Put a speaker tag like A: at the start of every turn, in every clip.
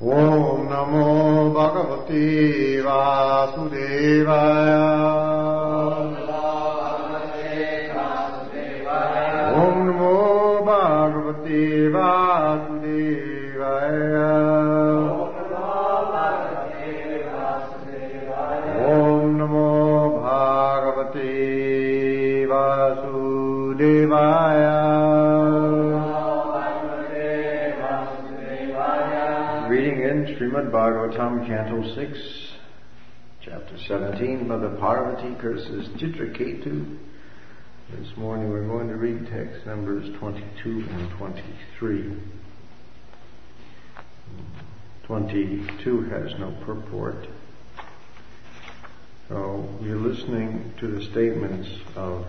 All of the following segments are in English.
A: Om Namo Bhagavate Vasudevaya. Om Namo Bhagavate Vasudevaya. Om Namo Bhagavate Vasudevaya. Reading in Srimad Bhagavatam, Canto 6, Chapter 17, Mother Parvati curses Chitraketu. This morning we're going to read text numbers 22 and 23. 22 has no purport. So you're listening to the statements of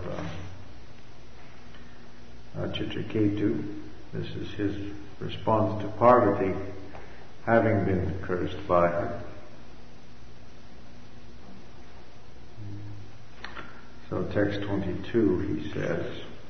A: Chitraketu. This is his response to Parvati, having been cursed by her. So text 22, he says,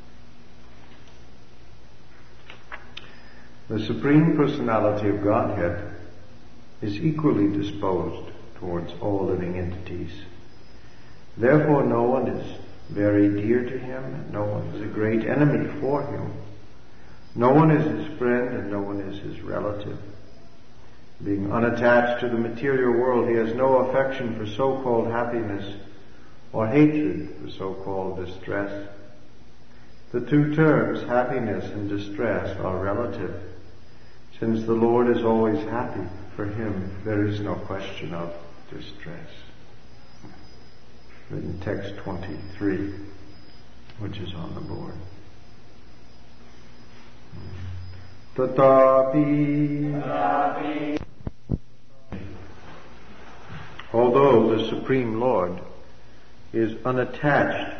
A: the Supreme Personality of Godhead is equally disposed towards all living entities. Therefore no one is very dear to him, and no one is a great enemy for him. No one is his friend, and no one is his relative. Being unattached to the material world, he has no affection for so-called happiness or hatred for so-called distress. The two terms, happiness and distress, are relative. Since the Lord is always happy, for him there is no question of distress. In text 23, which is on the board. Tatapi. Although the Supreme Lord is unattached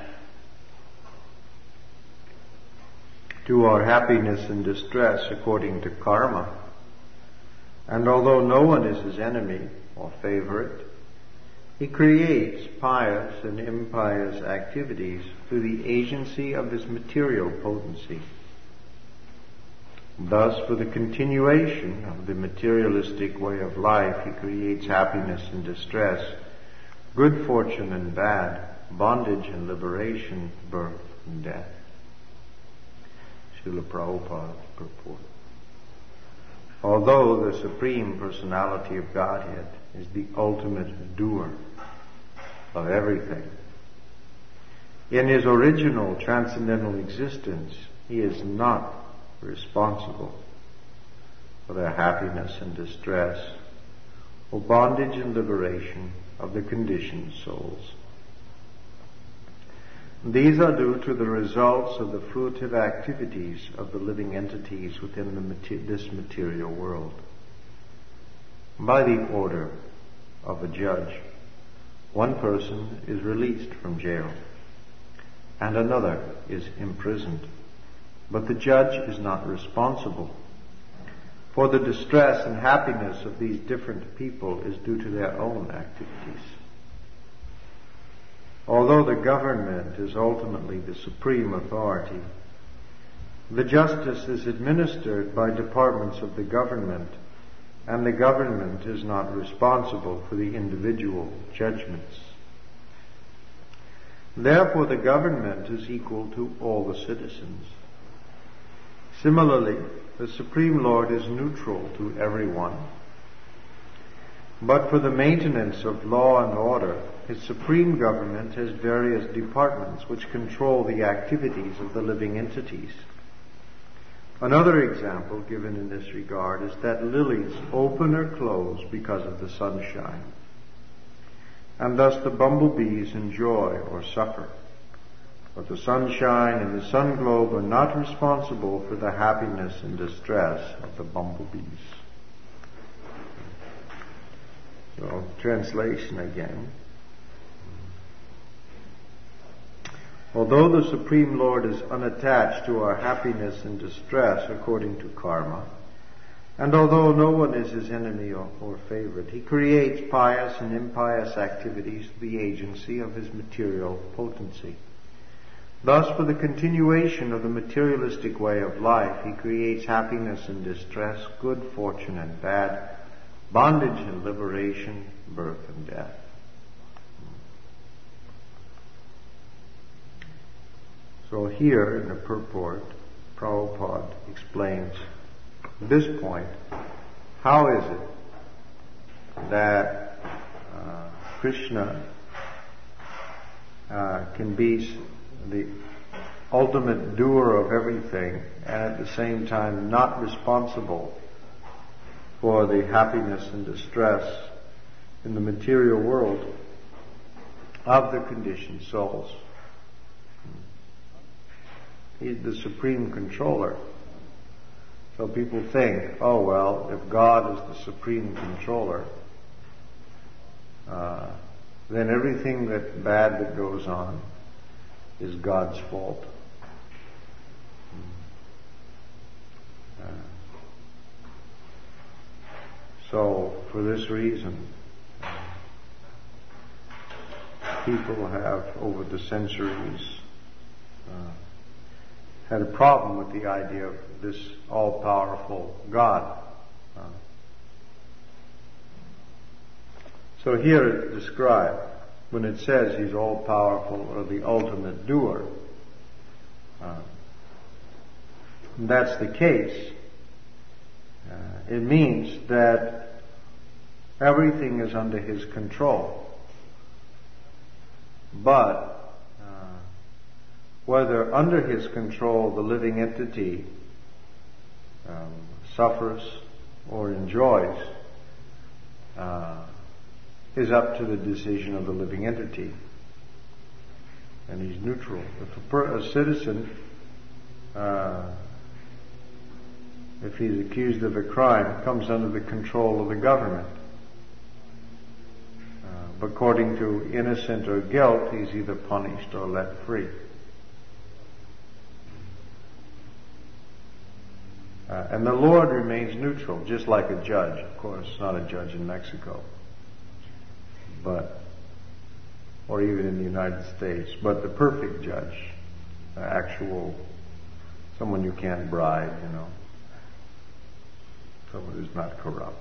A: to our happiness and distress according to karma, and although no one is his enemy or favorite, he creates pious and impious activities through the agency of his material potency. Thus, for the continuation of the materialistic way of life, he creates happiness and distress, good fortune and bad, bondage and liberation, birth and death. Srila Prabhupada's purport. Although the Supreme Personality of Godhead is the ultimate doer of everything, in his original transcendental existence, he is not responsible for the happiness and distress, or bondage and liberation of the conditioned souls. These are due to the results of the fruitive activities of the living entities within this material world. By the order of a judge, one person is released from jail, and another is imprisoned. But the judge is not responsible, for the distress and happiness of these different people is due to their own activities. Although the government is ultimately the supreme authority, the justice is administered by departments of the government, and the government is not responsible for the individual judgments. Therefore, the government is equal to all the citizens. Similarly, the Supreme Lord is neutral to everyone. But for the maintenance of law and order, his supreme government has various departments which control the activities of the living entities. Another example given in this regard is that lilies open or close because of the sunshine, and thus the bumblebees enjoy or suffer. But the sunshine and the sun globe are not responsible for the happiness and distress of the bumblebees. So, translation again. Although the Supreme Lord is unattached to our happiness and distress according to karma, and although no one is his enemy or favorite, he creates pious and impious activities through the agency of his material potency. Thus, for the continuation of the materialistic way of life, he creates happiness and distress, good fortune and bad, bondage and liberation, birth and death. So here in the purport, Prabhupada explains this point. How is it that Krishna can be the ultimate doer of everything and at the same time not responsible for the happiness and distress in the material world of the conditioned souls? He's the supreme controller. So people think, oh well, if God is the supreme controller, then everything bad that goes on is God's fault. So for this reason, people have over the centuries had a problem with the idea of this all-powerful God. So here it's described, when it says He's all-powerful or the ultimate doer, and that's the case, it means that everything is under His control. But whether under His control the living entity suffers or enjoys is up to the decision of the living entity. And He's neutral. If a citizen, if he's accused of a crime, comes under the control of the government. According to innocent or guilt, he's either punished or let free. And the Lord remains neutral, just like a judge. Of course, not a judge in Mexico, or even in the United States, but the perfect judge, someone you can't bribe, someone who's not corrupt.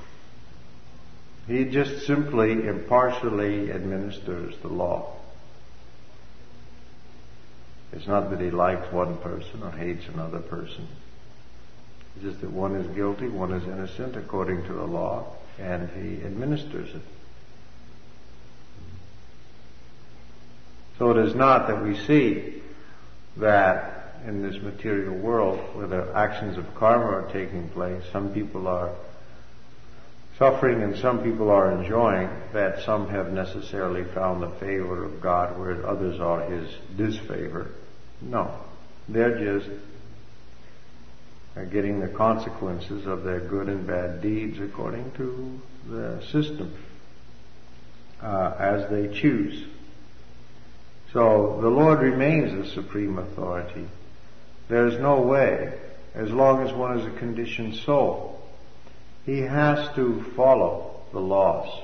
A: He just simply impartially administers the law. It's not that He likes one person or hates another person. It's just that one is guilty, one is innocent according to the law, and He administers it. So it is not that we see that in this material world where the actions of karma are taking place, some people are suffering and some people are enjoying, that some have necessarily found the favor of God where others are His disfavor. No. They're just getting the consequences of their good and bad deeds according to the system as they choose. So the Lord remains the supreme authority. There is no way, as long as one is a conditioned soul, he has to follow the laws.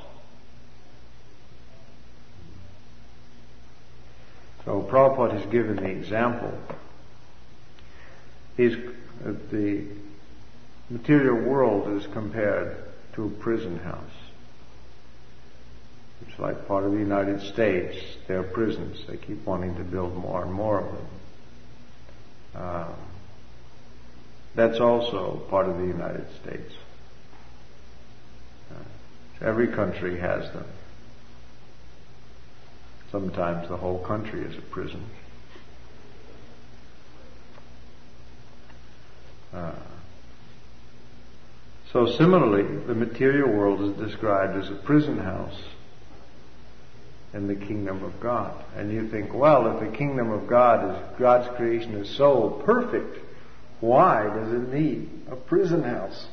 A: So Prabhupada has given the example. The material world is compared to a prison house. It's like part of the United States. There are prisons. They keep wanting to build more and more of them. That's also part of the United States. Every country has them. Sometimes the whole country is a prison. So similarly, the material world is described as a prison house in the kingdom of God. And you think, well, if the kingdom of God God's creation is so perfect, why does it need a prison house?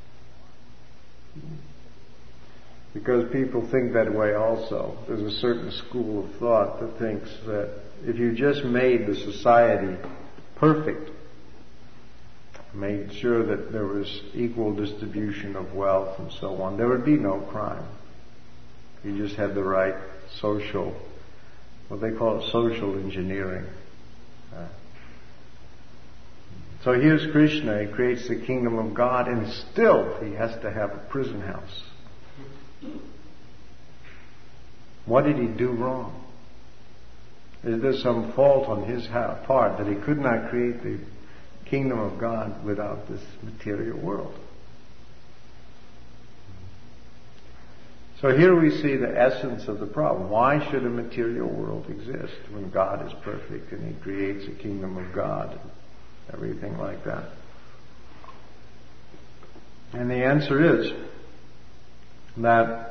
A: Because people think that way also. There's a certain school of thought that thinks that if you just made the society perfect, made sure that there was equal distribution of wealth and so on, there would be no crime. You just had the right social, what they call social engineering. So here's Krishna, he creates the kingdom of God, and still he has to have a prison house. What did he do wrong? Is there some fault on his part that he could not create the kingdom of God without this material world? So here we see the essence of the problem. Why should a material world exist when God is perfect and He creates a kingdom of God and everything like that? And the answer is that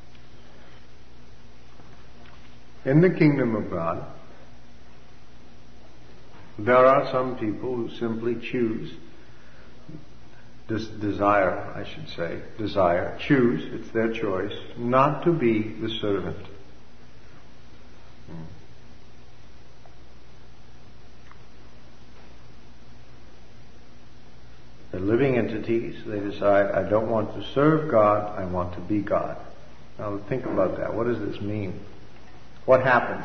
A: in the kingdom of God, there are some people who simply choose this desire, choose, it's their choice, not to be the servant. They're living entities. They decide, I don't want to serve God, I want to be God. Now think about that. What does this mean? What happens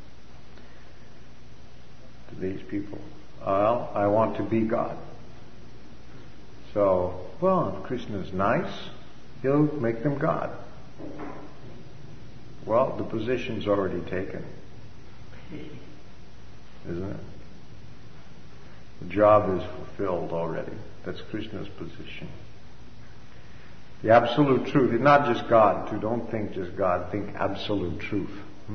A: to these people? Well, I want to be God. So, well, if Krishna's nice, he'll make them God. Well, the position's already taken, isn't it? The job is fulfilled already. That's Krishna's position. The absolute truth is not just God, too. Don't think just God, think absolute truth.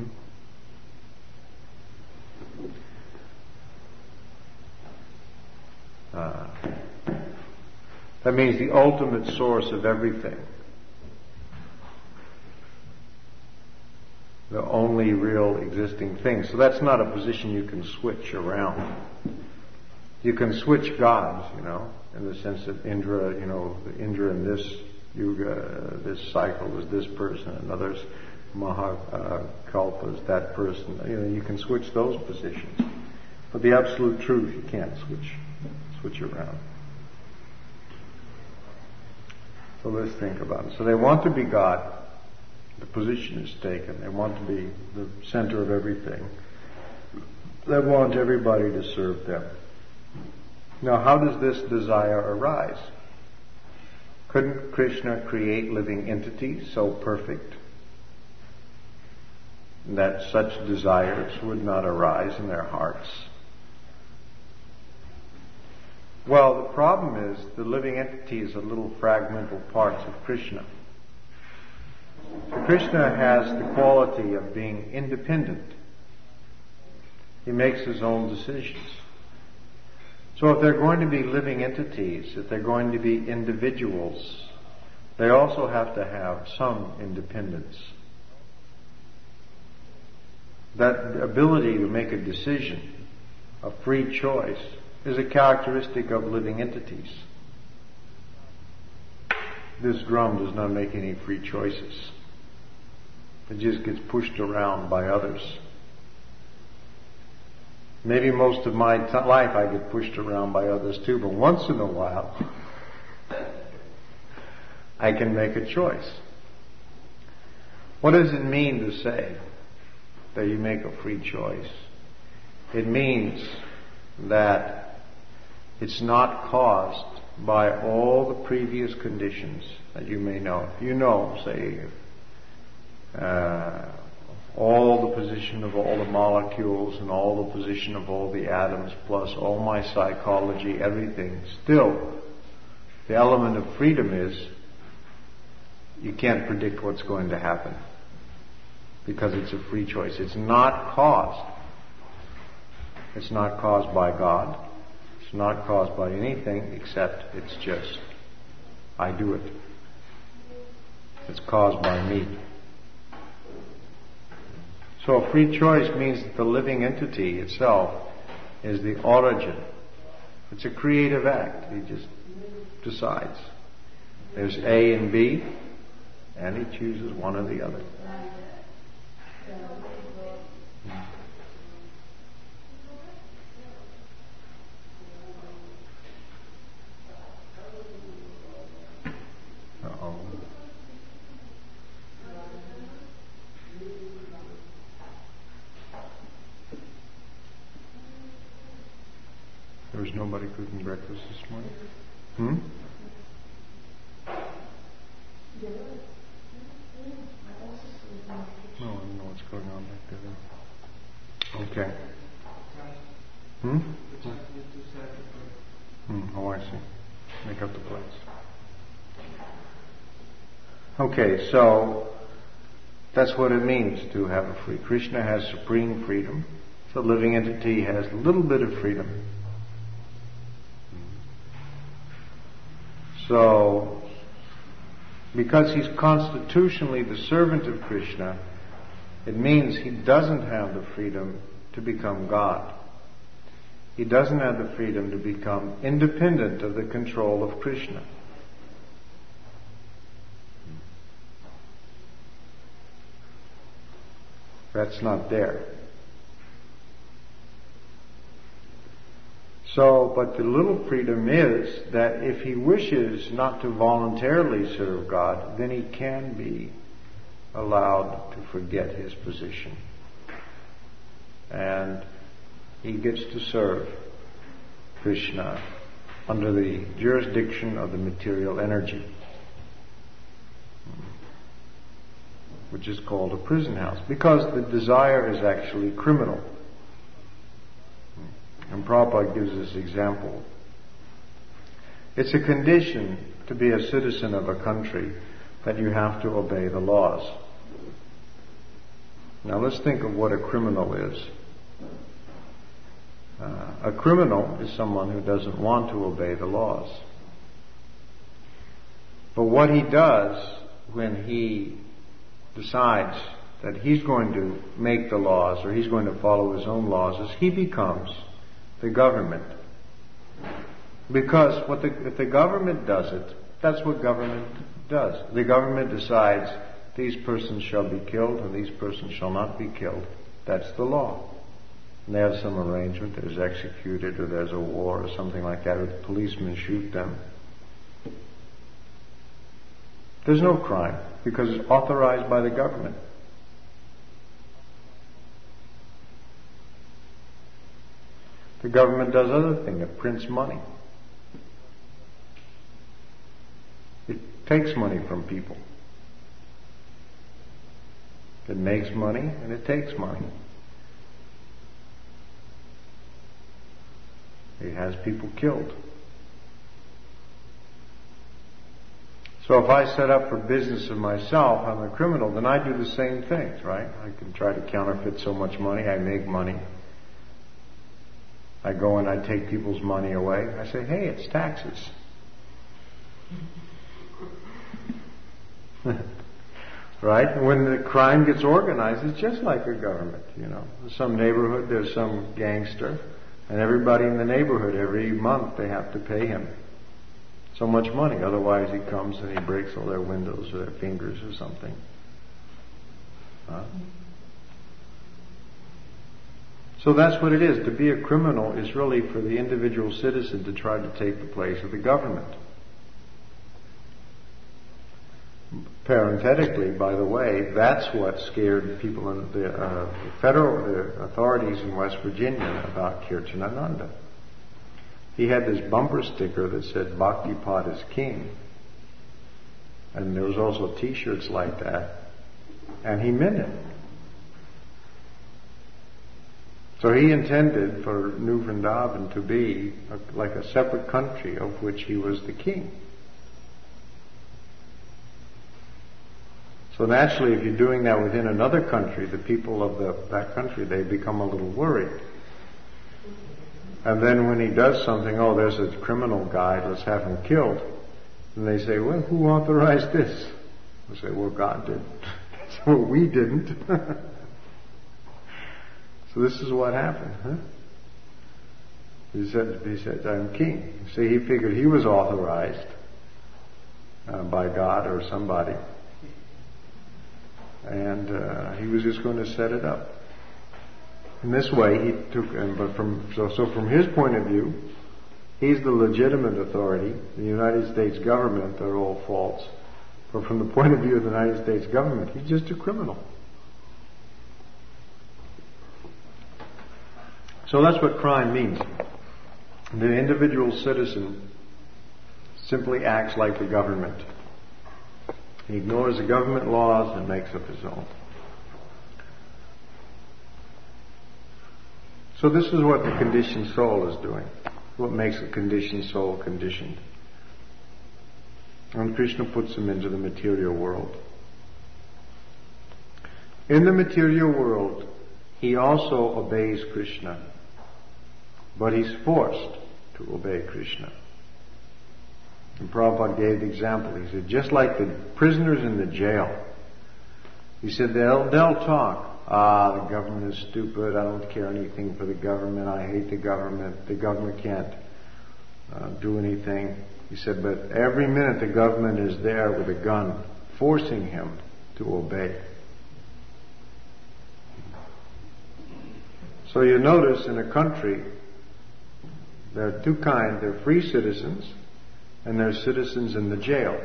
A: That means the ultimate source of everything. The only real existing thing. So that's not a position you can switch around. You can switch gods, in the sense that Indra, Indra in this yuga, this cycle is this person, and others Mahakalpa is that person. You can switch those positions. But the absolute truth you can't switch around. So let's think about it. So they want to be God. The position is taken. They want to be the center of everything. They want everybody to serve them. Now, how does this desire arise? Couldn't Krishna create living entities so perfect that such desires would not arise in their hearts? Well, the problem is the living entities are little fragmental parts of Krishna. So Krishna has the quality of being independent. He makes his own decisions. So if they're going to be living entities, if they're going to be individuals, they also have to have some independence. That ability to make a decision, a free choice, is a characteristic of living entities. This drum does not make any free choices. It just gets pushed around by others. Maybe most of my life I get pushed around by others too, but once in a while I can make a choice. What does it mean to say that you make a free choice? It means that it's not caused by all the previous conditions that you may know. You know, say, all the position of all the molecules and all the position of all the atoms plus all my psychology, everything. Still, the element of freedom is you can't predict what's going to happen because it's a free choice. It's not caused. It's not caused by God. It's not caused by anything except it's just, I do it. It's caused by me. So a free choice means that the living entity itself is the origin. It's a creative act. He just decides. There's A and B, and he chooses one or the other. There's no somebody cooking breakfast this morning? Hmm? No, I don't know what's going on back there. Okay. Hmm? Oh, I see. Make up the place. Okay, so that's what it means to have a free. Krishna has supreme freedom. The living entity has a little bit of freedom. So, because he's constitutionally the servant of Krishna, it means he doesn't have the freedom to become God. He doesn't have the freedom to become independent of the control of Krishna. That's not there. So, but the little freedom is that if he wishes not to voluntarily serve God, then he can be allowed to forget his position. And he gets to serve Krishna under the jurisdiction of the material energy, which is called a prison house, because the desire is actually criminal. And Prabhupada gives this example. It's a condition to be a citizen of a country that you have to obey the laws. Now let's think of what a criminal is. A criminal is someone who doesn't want to obey the laws. But what he does when he decides that he's going to make the laws or he's going to follow his own laws is he becomes the government. Because if the government does it, that's what government does. The government decides these persons shall be killed and these persons shall not be killed. That's the law. And they have some arrangement, there's executed or there's a war or something like that, or the policemen shoot them. There's no crime because it's authorized by the government. The government does other things. It prints money. It takes money from people. It makes money and it takes money. It has people killed. So if I set up for business of myself, I'm a criminal, then I do the same things, right? I can try to counterfeit so much money, I make money. I go and I take people's money away. I say, hey, it's taxes. Right? And when the crime gets organized, it's just like a government, you know. In some neighborhood, there's some gangster, and everybody in the neighborhood, every month, they have to pay him so much money. Otherwise, he comes and he breaks all their windows or their fingers or something. Huh? So that's what it is. To be a criminal is really for the individual citizen to try to take the place of the government. Parenthetically, by the way, that's what scared people in the federal authorities in West Virginia about Kirtanananda. He had this bumper sticker that said Bhaktipad is king. And there was also t-shirts like that. And he meant it. So he intended for New Vrindavan to be like a separate country of which he was the king. So naturally, if you're doing that within another country, the people of that country, they become a little worried. And then when he does something, oh, there's a criminal guy, let's have him killed. And they say, well, who authorized this? They say, well, God did. So we didn't. So this is what happened, huh? He said, I'm king. See, he figured he was authorized by God or somebody. And he was just going to set it up. In this way, he took, so from his point of view, he's the legitimate authority. The United States government, they're all false. But from the point of view of the United States government, he's just a criminal. So that's what crime means. The individual citizen simply acts like the government. He ignores the government laws and makes up his own. So this is what the conditioned soul is doing. What makes a conditioned soul conditioned. And Krishna puts him into the material world. In the material world, he also obeys Krishna. But he's forced to obey Krishna. And Prabhupada gave the example. He said, just like the prisoners in the jail, he said, they'll talk. The government is stupid. I don't care anything for the government. I hate the government. The government can't do anything. He said, but every minute the government is there with a gun, forcing him to obey. So you notice in a country, there are two kinds. There are free citizens and there are citizens in the jail.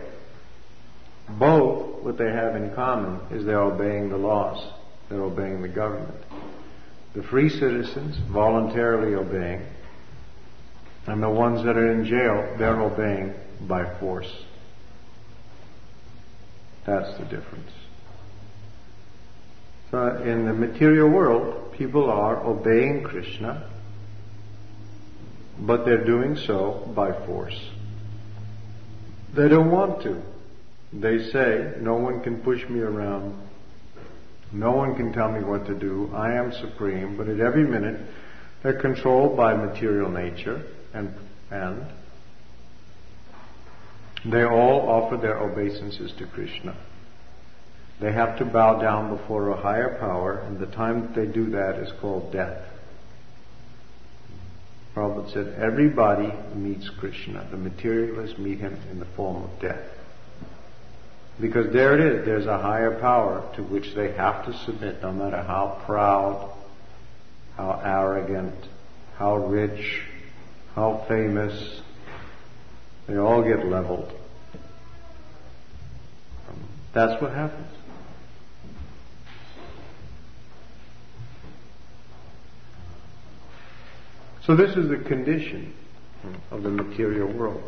A: Both, what they have in common is they're obeying the laws. They're obeying the government. The free citizens voluntarily obeying, and the ones that are in jail, they're obeying by force. That's the difference. So in the material world, people are obeying Krishna, but they're doing so by force. They don't want to. They say, no one can push me around. No one can tell me what to do. I am supreme. But at every minute, they're controlled by material nature, and they all offer their obeisances to Krishna. They have to bow down before a higher power, and the time that they do that is called death. Prabhupada said, everybody meets Krishna. The materialists meet him in the form of death. Because there it is, there's a higher power to which they have to submit, no matter how proud, how arrogant, how rich, how famous. They all get leveled. That's what happens. So this is the condition of the material world.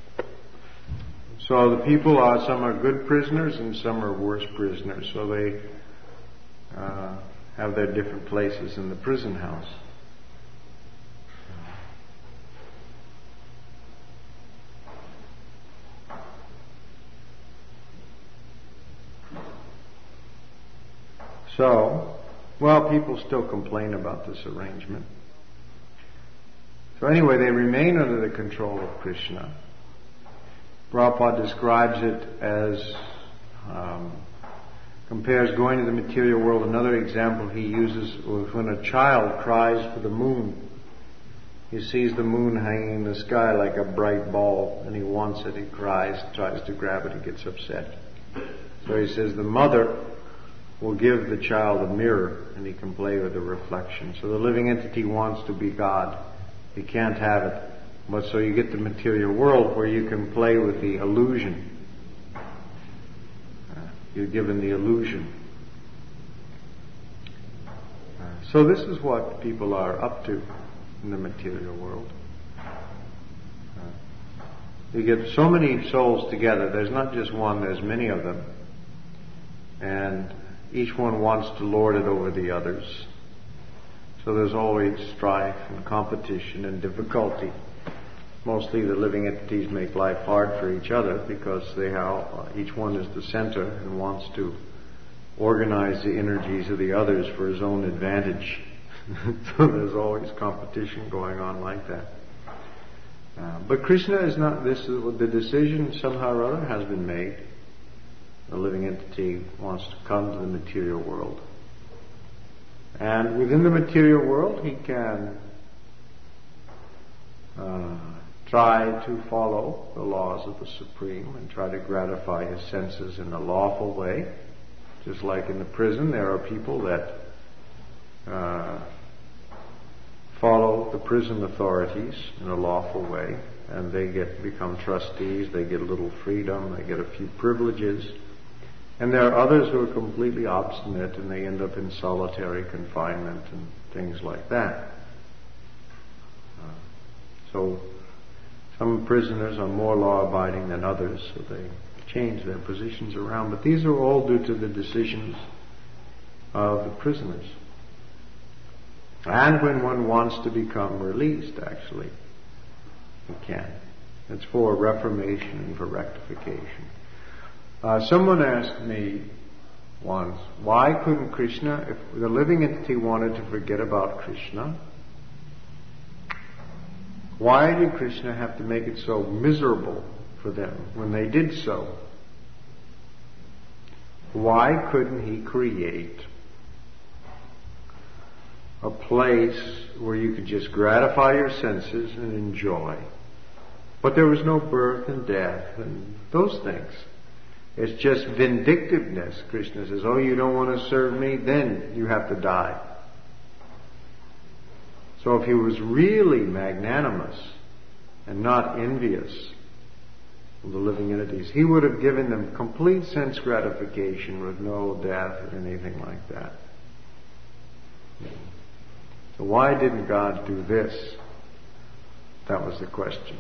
A: So the people are, some are good prisoners and some are worse prisoners. So they have their different places in the prison house. So, well, people still complain about this arrangement. So anyway, they remain under the control of Krishna. Prabhupada describes it as, compares going to the material world. Another example he uses was when a child cries for the moon. He sees the moon hanging in the sky like a bright ball, and he wants it. He cries, tries to grab it, he gets upset. So he says the mother will give the child a mirror, and he can play with the reflection. So the living entity wants to be God. He can't have it. But so you get the material world where you can play with the illusion. You're given the illusion. So this is what people are up to in the material world. You get so many souls together. There's not just one, there's many of them. And each one wants to lord it over the others. So there's always strife and competition and difficulty. Mostly the living entities make life hard for each other because each one is the center and wants to organize the energies of the others for his own advantage. So there's always competition going on like that. But Krishna is not, the decision somehow or other has been made. The living entity wants to come to the material world. And within the material world, he can try to follow the laws of the Supreme and try to gratify his senses in a lawful way. Just like in the prison, there are people that follow the prison authorities in a lawful way, and they become trustees, they get a little freedom, they get a few privileges. And there are others who are completely obstinate and they end up in solitary confinement and things like that. So some prisoners are more law-abiding than others, so they change their positions around. But these are all due to the decisions of the prisoners. And when one wants to become released, actually, you can. It's for reformation and for rectification. Someone asked me once, why couldn't Krishna, if the living entity wanted to forget about Krishna, why did Krishna have to make it so miserable for them when they did so? Why couldn't he create a place where you could just gratify your senses and enjoy? But there was no birth and death and those things. It's just vindictiveness. Krishna says, oh, you don't want to serve me? Then you have to die. So if he was really magnanimous and not envious of the living entities, he would have given them complete sense gratification with no death or anything like that. So why didn't God do this? That was the question.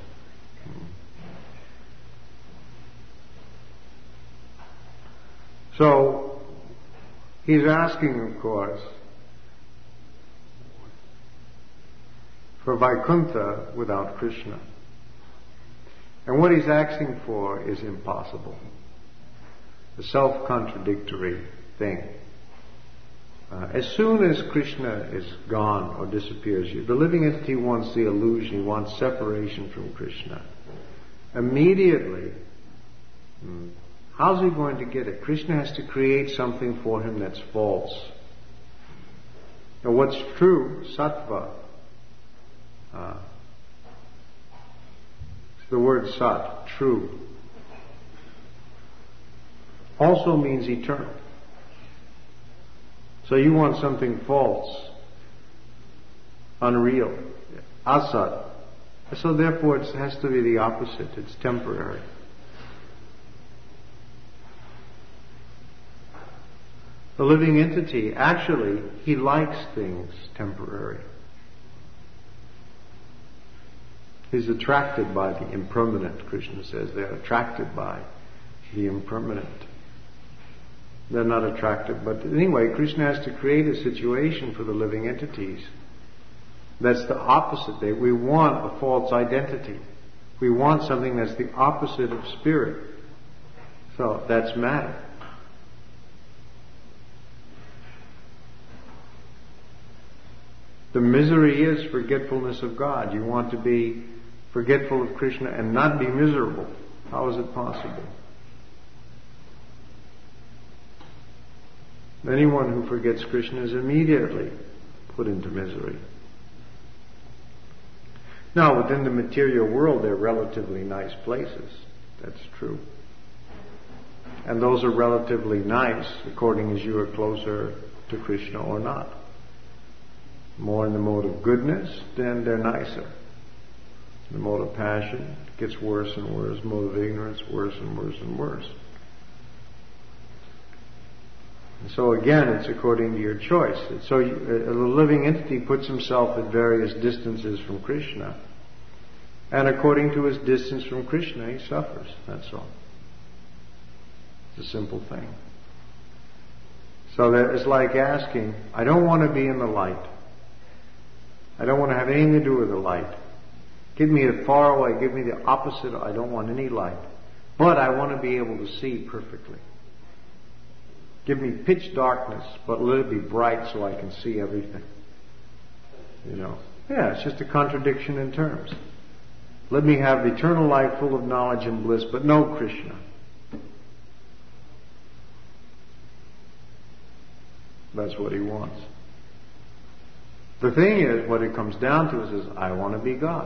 A: So he's asking, of course, for Vaikuntha without Krishna. And what he's asking for is impossible. A self-contradictory thing. As soon as Krishna is gone or disappears, the living entity wants the illusion, he wants separation from Krishna. Immediately, how's he going to get it? Krishna has to create something for him that's false. Now what's true, sattva, the word sat, true, also means eternal. So you want something false, unreal, asat. So therefore it has to be the opposite. It's temporary. The living entity, actually, he likes things temporary. He's attracted by the impermanent, Krishna says. They're attracted by the impermanent. They're not attracted, but anyway, Krishna has to create a situation for the living entities. That's the opposite. We want a false identity. We want something that's the opposite of spirit. So that's matter. The misery is forgetfulness of God. You want to be forgetful of Krishna and not be miserable. How is it possible? Anyone who forgets Krishna is immediately put into misery. Now, within the material world, they're relatively nice places. That's true. And those are relatively nice according as you are closer to Krishna or not. More in the mode of goodness, then they're nicer. The mode of passion gets worse and worse. Mode of ignorance, worse and worse and worse. And so again, it's according to your choice. So the living entity puts himself at various distances from Krishna. And according to his distance from Krishna, he suffers. That's all. It's a simple thing. So that it's like asking, I don't want to be in the light. I don't want to have anything to do with the light. Give me it far away. Give me the opposite. I don't want any light. But I want to be able to see perfectly. Give me pitch darkness, but let it be bright so I can see everything. You know? Yeah, it's just a contradiction in terms. Let me have the eternal life full of knowledge and bliss, but no Krishna. That's what he wants. The thing is, what it comes down to is I want to be God.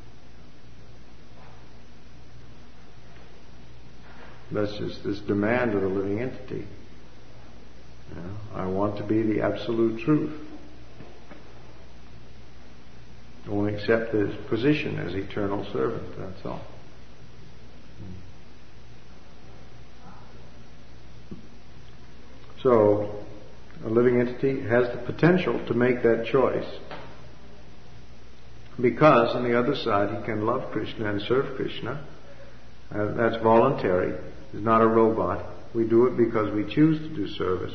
A: That's just this demand of the living entity. You know, I want to be the absolute truth. I won't accept his position as eternal servant, that's all. So, a living entity has the potential to make that choice. Because on the other side he can love Krishna and serve Krishna. That's voluntary. He's not a robot. We do it because we choose to do service.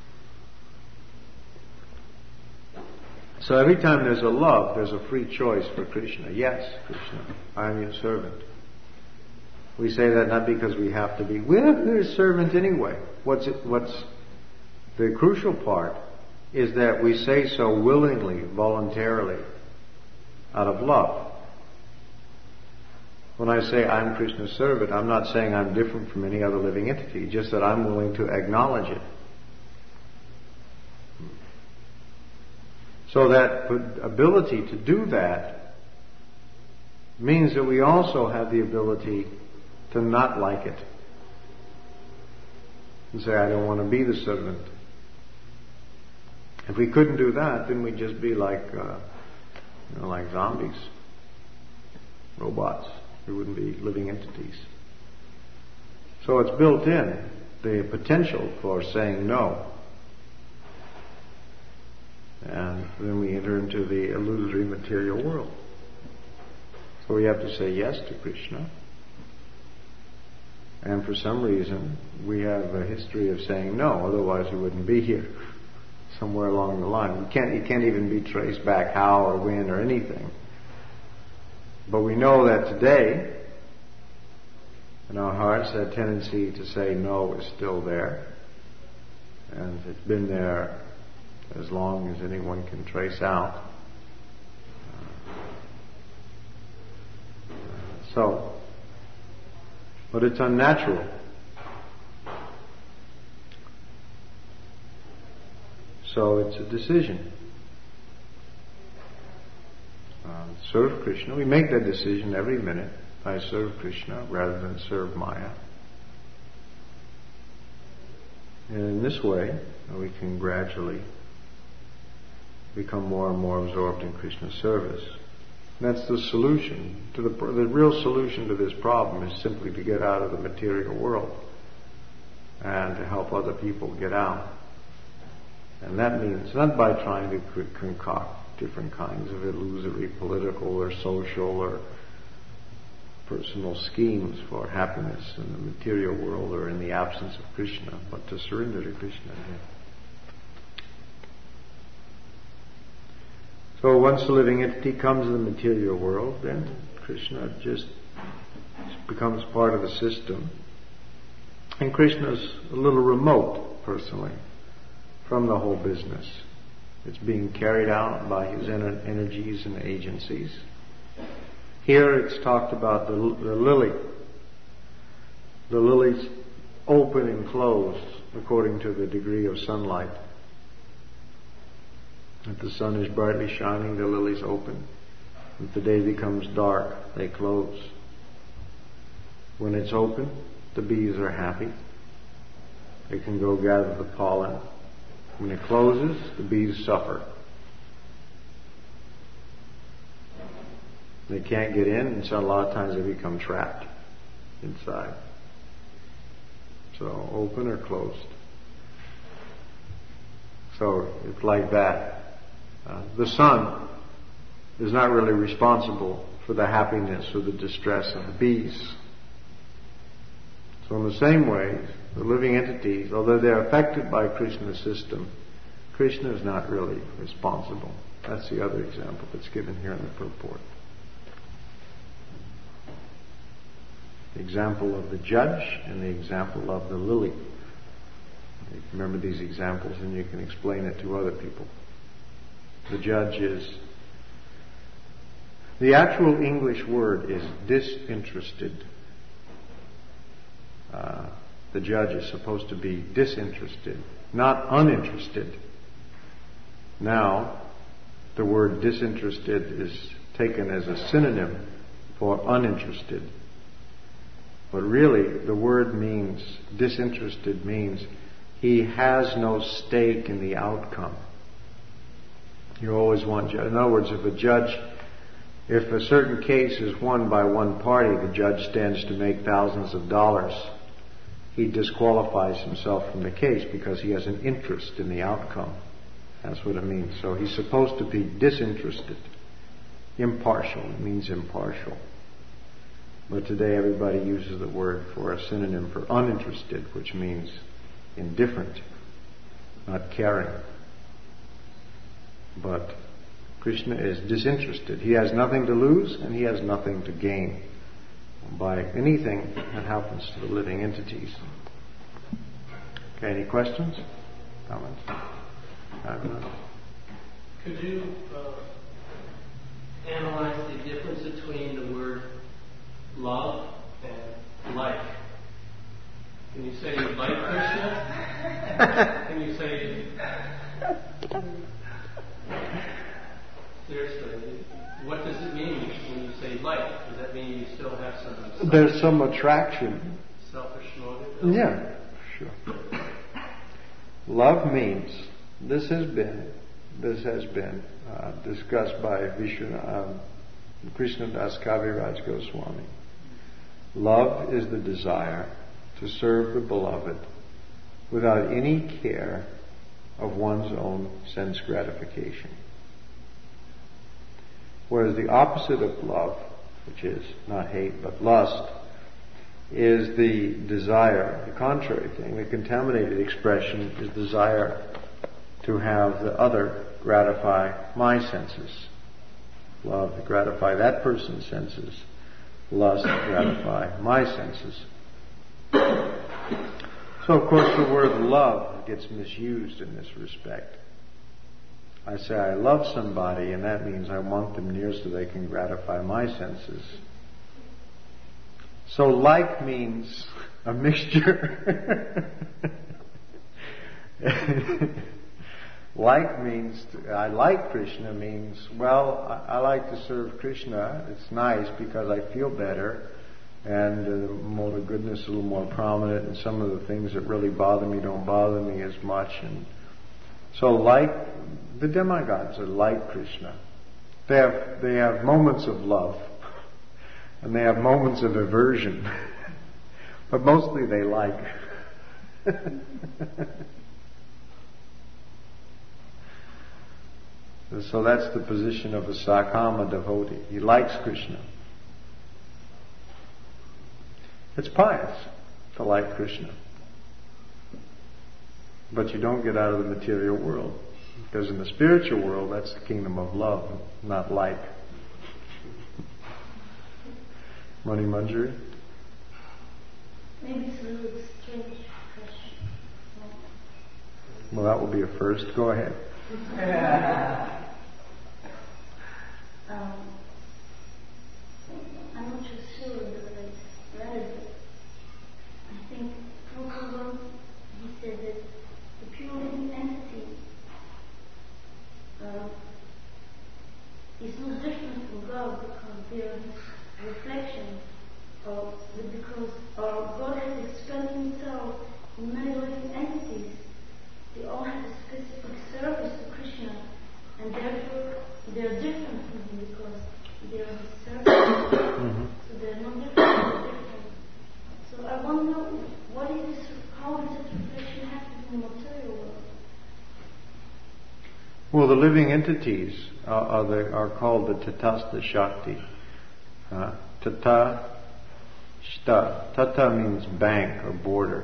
A: So every time there's a love, there's a free choice for Krishna. Yes, Krishna, I am your servant. We say that not because we have to be. We're a servant anyway. What's the crucial part is that we say so willingly, voluntarily, out of love. When I say I'm Krishna's servant, I'm not saying I'm different from any other living entity, just that I'm willing to acknowledge it. So that ability to do that means that we also have the ability to not like it. And say, I don't want to be the servant. If we couldn't do that, then we'd just be like zombies, robots. We wouldn't be living entities. So it's built in, the potential for saying no. And then we enter into the illusory material world. So we have to say yes to Krishna. And for some reason, we have a history of saying no, otherwise we wouldn't be here. Somewhere along the line. You can't even be traced back how or when or anything. But we know that today, in our hearts, that tendency to say no is still there. And it's been there as long as anyone can trace out. But it's unnatural. So it's a decision. Serve Krishna. We make that decision every minute. I serve Krishna rather than serve Maya. And in this way, we can gradually become more and more absorbed in Krishna's service. And that's the solution to the real solution to this problem is simply to get out of the material world and to help other people get out. And that means not by trying to concoct different kinds of illusory political or social or personal schemes for happiness in the material world or in the absence of Krishna, but to surrender to Krishna. So once the living entity comes in the material world, then Krishna just becomes part of the system. And Krishna's a little remote, personally, from the whole business. It's being carried out by his energies and agencies. Here it's talked about the lily. The lily's open and closed according to the degree of sunlight. If the sun is brightly shining, the lilies open. If the day becomes dark, they close. When it's open, the bees are happy. They can go gather the pollen. When it closes, the bees suffer. They can't get in, and so a lot of times they become trapped inside. So open or closed. So it's like that. The sun is not really responsible for the happiness or the distress of the bees. So in the same way, the living entities, although they're affected by Krishna's system, Krishna is not really responsible. That's the other example that's given here in the purport. The example of the judge and the example of the lily. You remember these examples and you can explain it to other people. The judge is... The actual English word is disinterested. The judge is supposed to be disinterested, not uninterested. Now, the word disinterested is taken as a synonym for uninterested. But really, the word means, disinterested means, he has no stake in the outcome. You always want, in other words, if a certain case is won by one party, the judge stands to make thousands of dollars. He disqualifies himself from the case because he has an interest in the outcome. That's what it means. So he's supposed to be disinterested. Impartial, it means impartial. But today everybody uses the word for a synonym for uninterested, which means indifferent, not caring. But Krishna is disinterested. He has nothing to lose and he has nothing to gain by anything that happens to the living entities. Okay, any questions? Comments?
B: Could you analyze the difference between the word love and like? Can you say you like Krishna? Can you say... Seriously, what does it mean when you say like? Does that mean you still have some...
A: There's some attraction.
B: Selfish motive?
A: Yeah, sure. Love means, this has been discussed by Krishnadas Kaviraj Goswami. Love is the desire to serve the beloved without any care of one's own sense gratification. Whereas the opposite of love, which is not hate but lust, is the desire, the contrary thing. The contaminated expression is desire to have the other gratify my senses. Love to gratify that person's senses. Lust to gratify my senses. So of course the word love gets misused in this respect. I say I love somebody and that means I want them near so they can gratify my senses. So like means a mixture. Like means, I like Krishna means, well, I like to serve Krishna. It's nice because I feel better and the goodness is a little more prominent and some of the things that really bother me don't bother me as much. And so like, the demigods are like Krishna. They have moments of love and they have moments of aversion. But mostly they like. So that's the position of a Sakama devotee. He likes Krishna. It's pious to like Krishna. But you don't get out of the material world. Because in the spiritual world, that's the kingdom of love, not like. Mani Manjari?
C: Maybe it's a little strange question.
A: Well, that will be a first. Go ahead.
C: I'm not too sure whether I read it, but I think Prabhupada, he said that the pure living entity is no different from God because they are his reflection, because God has expanded himself in many living entities. They all have a specific service to Krishna, and therefore they are different from him because they are his servants. So they are no different, they're different. So I want to know how does this reflection happen in the material world?
A: Well, the living entities are called the Tatastha Shakti. Tata Shta. Tata means bank or border.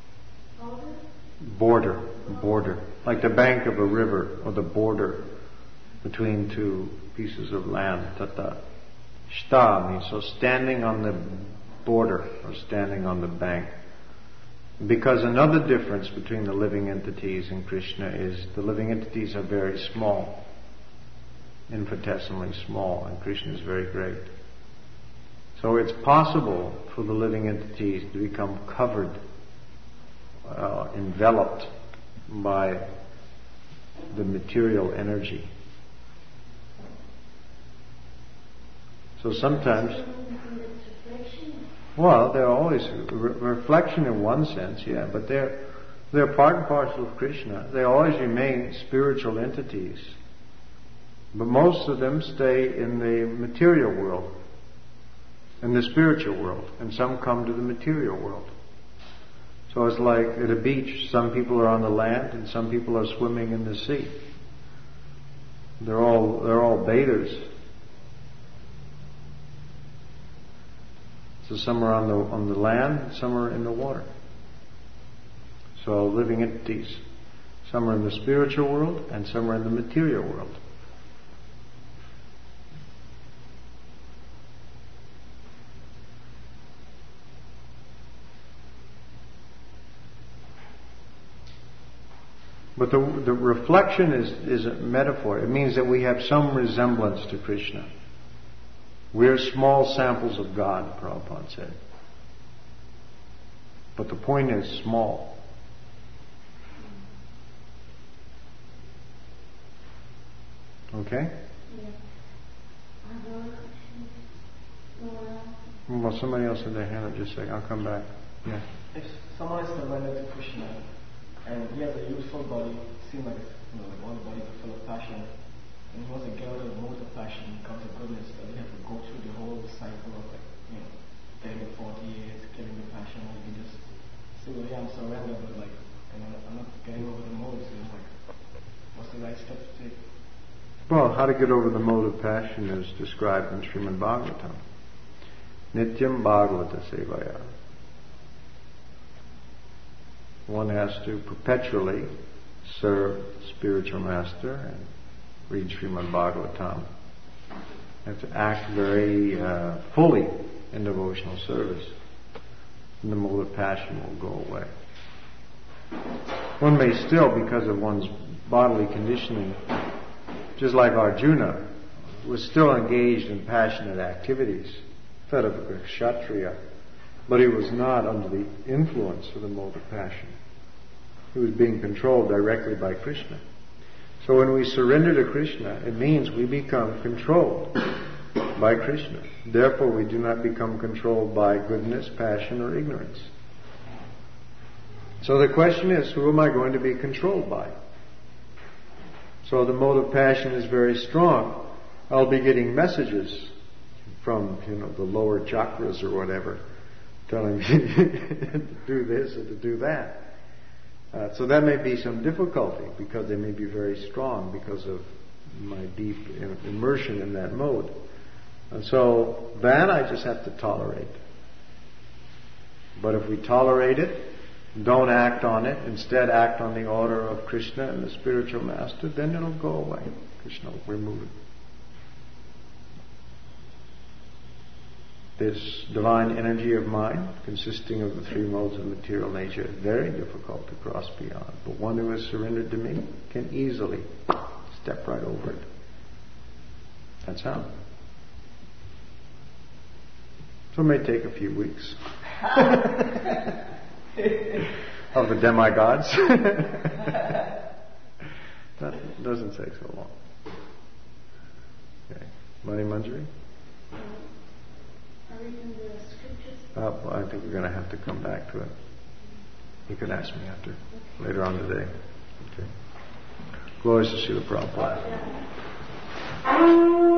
A: Border. Like the bank of a river or the border between two pieces of land. Tata. Shta means so standing on the border or standing on the bank. Because another difference between the living entities and Krishna is the living entities are very small, infinitesimally small, and Krishna is very great. So it's possible for the living entities to become covered, enveloped by the material energy. So sometimes, well, they're always reflection in one sense, yeah, but they're part and parcel of Krishna. They always remain spiritual entities. But most of them stay in the material world, in the spiritual world, and some come to the material world. So it's like at a beach, some people are on the land and some people are swimming in the sea. They're all bathers, So some are on the land, some are in the water. So living entities. Some are in the spiritual world and some are in the material world. But the reflection is a metaphor. It means that we have some resemblance to Krishna. We're small samples of God, Prabhupada said. But the point is small. Okay? Well, somebody else had their hand up. Just a second. I'll come back. Yeah.
D: If someone is surrendered to Krishna and he has a youthful body, it seems like all the bodies are full of passion, and he wants to get out of the mode of passion and come to goodness, but he has to go through the whole cycle of getting the 40 years, killing the passion, and he can just say, well, yeah, I'm surrendered, but I'm not getting over the mode, so what's the right step to take?
A: Well, how to get over the mode of passion is described in Srimad Bhagavatam. Nityam Bhagavata Sevaya. One has to perpetually serve the spiritual master and read Srimad Bhagavatam. You have to act very fully in devotional service, and the mode of passion will go away. One may still, because of one's bodily conditioning, just like Arjuna, was still engaged in passionate activities, fed of a kshatriya, but he was not under the influence of the mode of passion. He was being controlled directly by Krishna. So when we surrender to Krishna, it means we become controlled by Krishna. Therefore, we do not become controlled by goodness, passion, or ignorance. So the question is, who am I going to be controlled by? So the mode of passion is very strong. I'll be getting messages from, the lower chakras or whatever, telling me to do this or to do that. So that may be some difficulty because they may be very strong because of my deep immersion in that mode. And so that I just have to tolerate. But if we tolerate it, don't act on it, instead act on the order of Krishna and the spiritual master, then it'll go away. Krishna will remove it. This divine energy of mind, consisting of the three modes of material nature, is very difficult to cross beyond. But one who has surrendered to me can easily step right over it. That's how. So it may take a few weeks. Of the demigods. That doesn't take so long. Okay. Mani Manjari? I think we're going to have to come back to it. You can ask me later on today. Okay. Glories to Srila Prabhupada.